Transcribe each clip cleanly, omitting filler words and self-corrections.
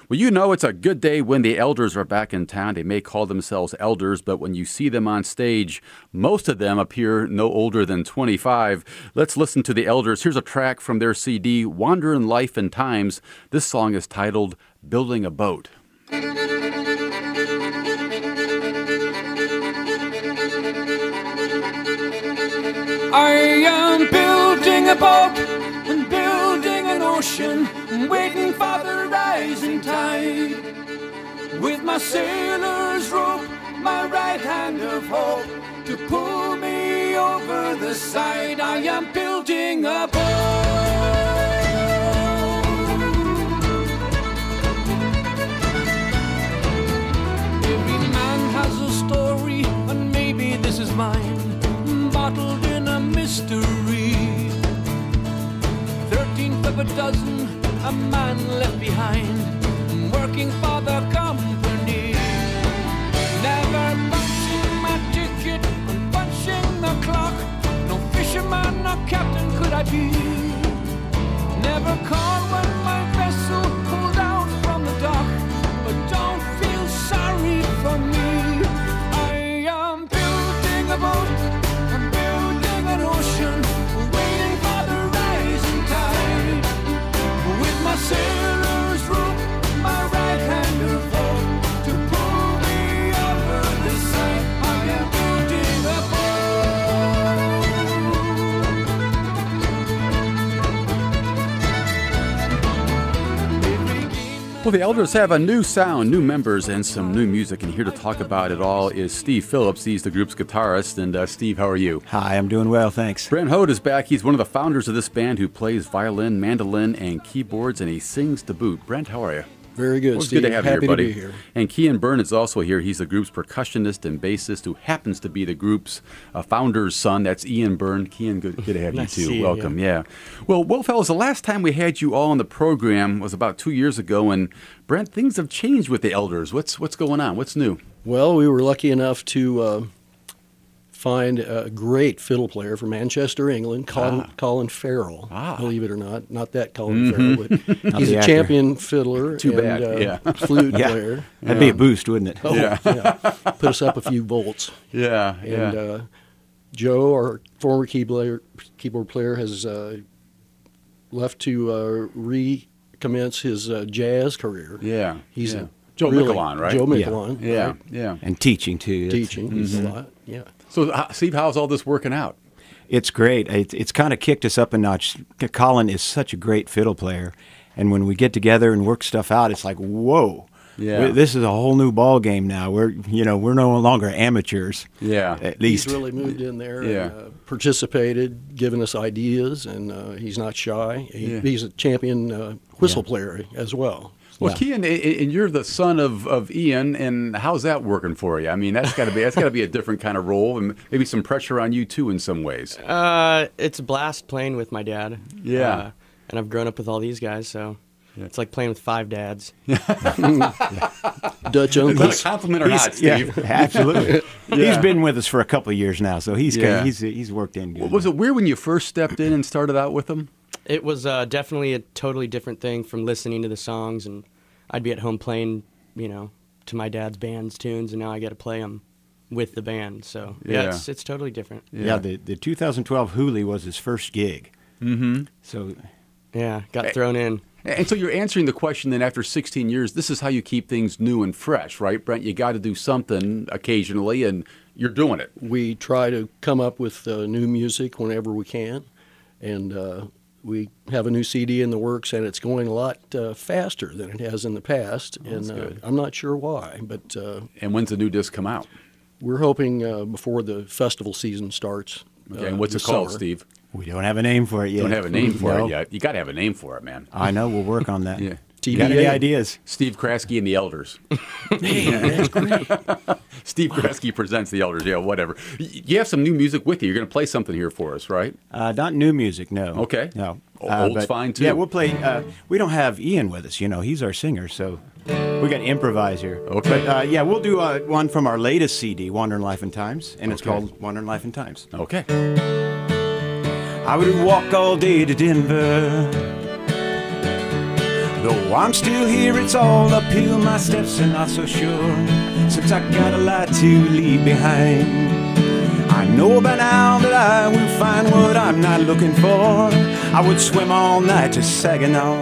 Well, you know it's a good day when the Elders are back in town. They may call themselves elders, but when you see them on stage, most of them appear no older than 25. Let's listen to the Elders. Here's a track from their CD, Wanderin' Life and Times. This song is titled Building a Boat. I am building a boat and building an ocean, waiting for the rising tide. With my sailor's rope, my right hand of hope, to pull me over the side. I am building a boat. Every man has a story, and maybe this is mine, bottled in a mystery. 13th of a dozen, a man left behind, working for the company. Never punching my ticket and punching the clock. No fisherman or captain could I be. Never called when my vessel pulled out from the dock, but don't feel sorry for me. I am building a boat, I'm building an ocean, waiting for the rising tide. With my sailor's rope, my right hand of hope, to pull me over the side. I am building a boat. Well, the Elders have a new sound, new members, and some new music, and here to talk about it all is Steve Phillips. He's the group's guitarist. And Steve, how are you? Hi, I'm doing well, thanks. Brent Hode is back. He's one of the founders of this band who plays violin, mandolin, and keyboards, and he sings to boot. Brent, how are you? Very good, Well, it's Steve. good to have you Happy here, buddy. to be here. And Kian Byrne is also here. He's the group's percussionist and bassist who happens to be the group's founder's son. That's Ian Byrne. Kian, good to have Nice to you too. see you, Welcome. Yeah. Well, fellas, the last time we had you all on the program was about 2 years ago, and Brent, things have changed with the Elders. What's going on? What's new? Well, we were lucky enough to find a great fiddle player from Manchester, England, Colin Farrell. Believe it or not. Not that Colin Farrell, but he's the a actor. champion fiddler Too bad, and flute player. That'd be a boost, wouldn't it? Oh, yeah. Put us up a few volts. Yeah. And Joe, our former keyboard player, has left to recommence his jazz career. Yeah. He's yeah. a Joe really- Michelon, right? Joe Michelon. Yeah. right? Yeah. And teaching, too. Teaching a lot, yeah. So, Steve, how's all this working out? It's great. It's kind of kicked us up a notch. Colin is such a great fiddle player. And when we get together and work stuff out, it's like, whoa. Yeah. This is a whole new ball game now. We're no longer amateurs. Yeah. At least. He's really moved in there Yeah. and participated, given us ideas, and he's not shy. He's a champion whistle player as well. Well, Kian, and you're the son of Ian, and how's that working for you? I mean, that's got to be a different kind of role, and maybe some pressure on you too in some ways. It's a blast playing with my dad. Yeah. And I've grown up with all these guys, so it's like playing with 5 dads. Dutch Is that uncles. a compliment or not, Steve? Yeah, absolutely. He's been with us for a couple of years now, so he's Yeah. he's worked in good. Was it weird when you first stepped in and started out with them? It was definitely a totally different thing from listening to the songs, and I'd be at home playing, to my dad's band's tunes, and now I got to play them with the band. So Yeah. it's totally different. Yeah, the 2012 Hooley was his first gig. Mm-hmm. So Yeah, got thrown in. And so you're answering the question then after 16 years, this is how you keep things new and fresh, right, Brent? You got to do something occasionally, and you're doing it. We try to come up with new music whenever we can, and we have a new CD in the works, and it's going a lot faster than it has in the past. that's And good. I'm not sure why, but And when's the new disc come out? we're hoping before the festival season starts. Okay, and what's this it called, summer. Steve? we don't have a name for it yet. Don't have a name for No. it yet. You got to have a name for it, man. I know. We'll work on that. Yeah. You got any TBA. ideas? Steve Kraske and the Elders. That's great. Steve Kraske presents the Elders. Yeah, whatever. You have some new music with you. You're going to play something here for us, right? Not new music, no. Okay. No. Old's but- fine, too. Yeah, we'll play. We don't have Ian with us. He's our singer, so we got to improvise here. Okay. But yeah, we'll do one from our latest CD, Wanderin' Life and Times, and it's Okay. called Wanderin' Life and Times. Okay. I would walk all day to Denver, Though I'm still here, it's all uphill, my steps are not so sure, since I got a lot to leave behind. I know by now that I will find what I'm not looking for. I would swim all night to Saginaw,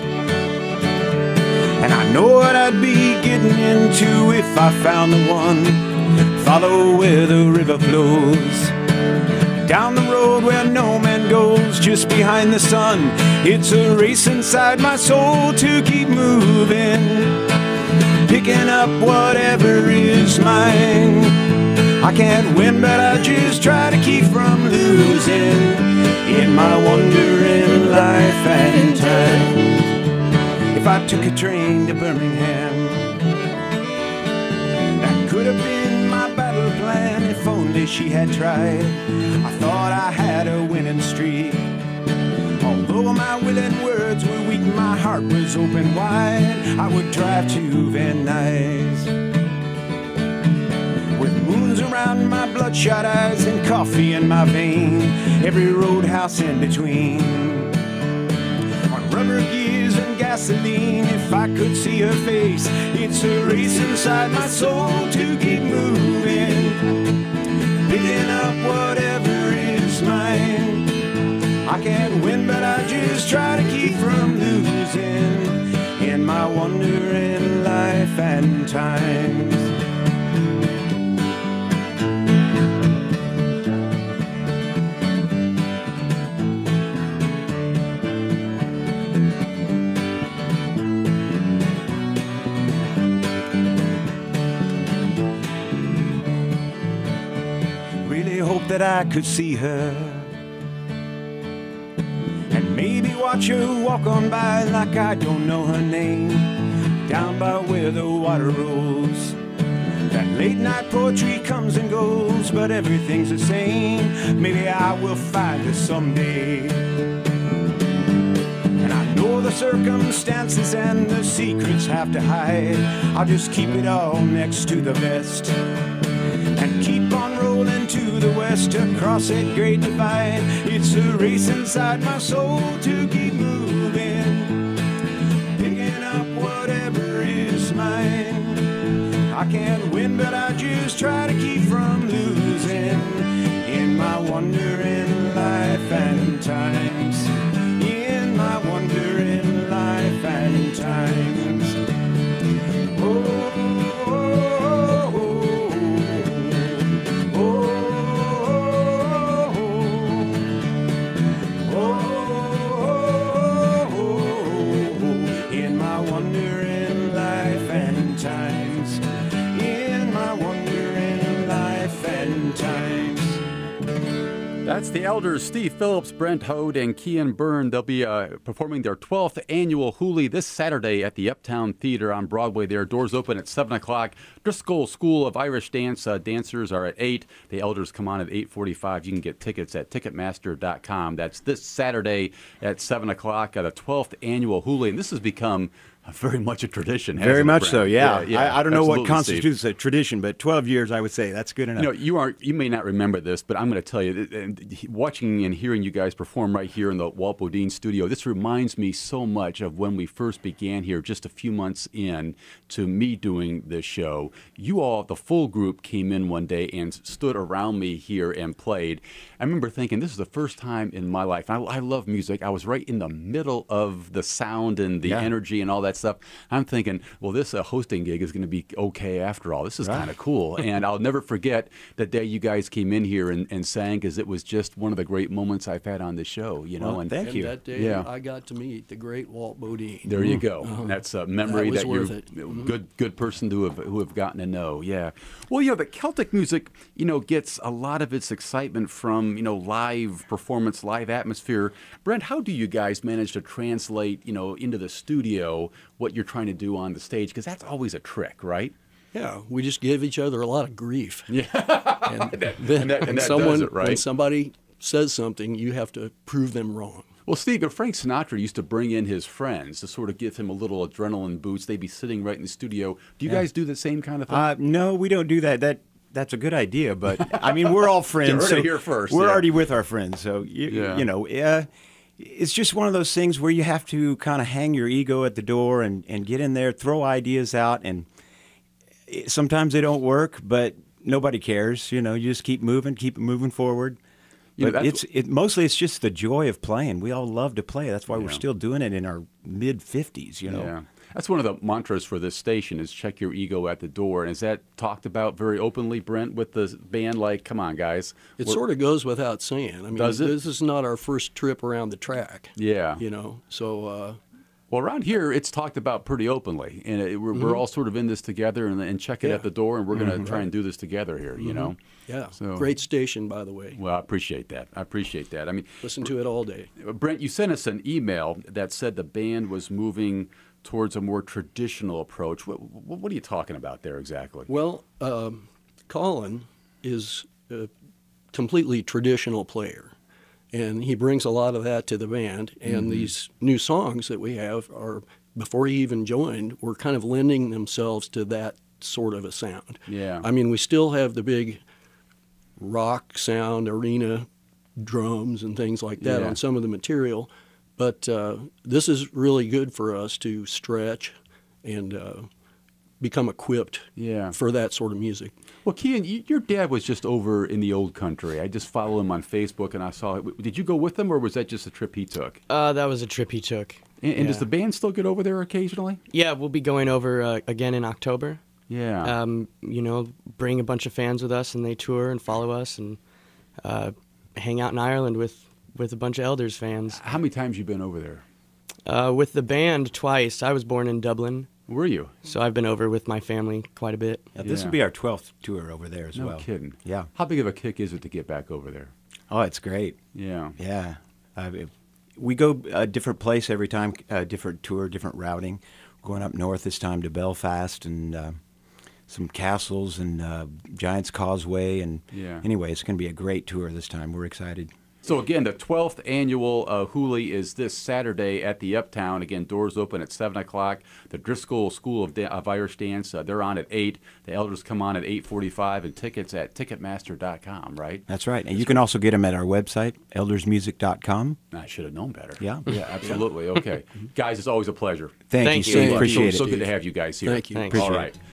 and I know what I'd be getting into if I found the one. Follow where the river flows, down the road where no man goes, just behind the sun. It's a race inside my soul to keep moving, picking up whatever is mine. I can't win, but I just try to keep from losing in my wandering life and time. If I took a train to Birmingham, that could have been my battle plan if only she had tried. I thought I had a winning streak. Although my willing words were weak, my heart was open wide. I would drive to Van Nuys, with moons around my bloodshot eyes and coffee in my vein, every roadhouse in between. On rubber gears and gasoline, if I could see her face, it's a race inside my soul to keep moving, picking up whatever is mine. I can't win, but I just try to keep from losing in my wandering life and times. That I could see her and maybe watch her walk on by like I don't know her name, down by where the water rolls. That late night poetry comes and goes, but everything's the same. Maybe I will find her someday, and I know the circumstances and the secrets have to hide. I'll just keep it all next to the vest and keep on rolling to the west across that great divide. It's a race inside my soul to keep moving, picking up whatever is mine. I can't win, but I just try to keep from losing in my wandering life and times, in my wandering life and times. Oh, That's the Elders, Steve Phillips, Brent Hode, and Kian Byrne. They'll be performing their 12th annual Hooli this Saturday at the Uptown Theater on Broadway there. Doors open at 7 o'clock. Driscoll School of Irish Dance dancers are at 8. The Elders come on at 8:45. You can get tickets at Ticketmaster.com. That's this Saturday at 7 o'clock at the 12th annual Hooli. And this has become very much a tradition. Very much so, yeah. I don't know what Absolutely, constitutes Steve. a tradition, but 12 years, I would say, that's good enough. You may not remember this, but I'm going to tell you, watching and hearing you guys perform right here in the Walt Bodine studio, this reminds me so much of when we first began here just a few months in to me doing this show. You all, the full group, came in one day and stood around me here and played. I remember thinking, this is the first time in my life. I love music. I was right in the middle of the sound and the energy and all that stuff. I'm thinking, well, this hosting gig is going to be okay after all. This is kind of cool. And I'll never forget the day you guys came in here and sang, because it was just one of the great moments I've had on the show. Well, and thank you. That day, I got to meet the great Walt Bodine. There you go. That's a memory that you're a good person to who have gotten to know. Yeah. Well, the Celtic music, gets a lot of its excitement from live performance, live atmosphere. Brent, how do you guys manage to translate into the studio what you're trying to do on the stage? Because that's always a trick, right? Yeah, we just give each other a lot of grief. Yeah. And that someone, does it, right? when somebody says something, you have to prove them wrong. Well, Steve, Frank Sinatra used to bring in his friends to sort of give him a little adrenaline boost. They'd be sitting right in the studio. Do you guys do the same kind of thing? No, we don't do that. That's a good idea, but I mean, we're all friends. You heard it here first. We're already with our friends, so it's just one of those things where you have to kind of hang your ego at the door and get in there, throw ideas out, and sometimes they don't work, but nobody cares. You just keep it moving forward. Yeah, But mostly it's just the joy of playing. We all love to play. That's why we're still doing it in our mid-50s, Yeah. That's one of the mantras for this station is check your ego at the door. And is that talked about very openly, Brent, with the band? Like, come on, guys. It sort of goes without saying. I mean, Does it? This is not our first trip around the track. Yeah. So Well, around here, it's talked about pretty openly. And we're all sort of in this together and check it at the door. And we're going to try and do this together here, yeah, So- great station, by the way. Well, I appreciate that. I mean, Listen to it all day. Brent, you sent us an email that said the band was moving towards a more traditional approach. What are you talking about there exactly? Well, Colin is a completely traditional player, and he brings a lot of that to the band. And these new songs that we have are, before he even joined, were kind of lending themselves to that sort of a sound. Yeah. I mean, we still have the big rock sound, arena drums and things like that Yeah. on some of the material, but this is really good for us to stretch and become equipped Yeah. for that sort of music. Well, Kean, your dad was just over in the old country. I just follow him on Facebook, and I saw it. Did you go with him, or was that just a trip he took? That was a trip he took. And does the band still get over there occasionally? Yeah, we'll be going over again in October. Yeah. Bring a bunch of fans with us, and they tour and follow us, and hang out in Ireland with a bunch of Elders fans. How many times you been over there? With the band, twice. I was born in Dublin, Were you? so I've been over with my family quite a bit. Yeah, this Yeah. will be our 12th tour over there as No well. kidding. Yeah. How big of a kick is it to get back over there? Oh, it's great. Yeah. Yeah. We go a different place every time, different tour, different routing. We're going up north this time to Belfast and some castles and Giant's Causeway. And Yeah. anyway, it's going to be a great tour this time. We're excited. So again, the 12th annual Hooli is this Saturday at the Uptown. Again, doors open at 7 o'clock. The Driscoll School of Irish Dance, they're on at 8. The Elders come on at 8:45, and tickets at Ticketmaster.com, right? That's right. And you can also get them at our website, eldersmusic.com. I should have known better. Yeah. Yeah, absolutely. Okay. Guys, it's always a pleasure. Thank Thank you, you. Steve. Appreciate so it. good to have you guys here. Thank you. Thanks. All Appreciate right. it.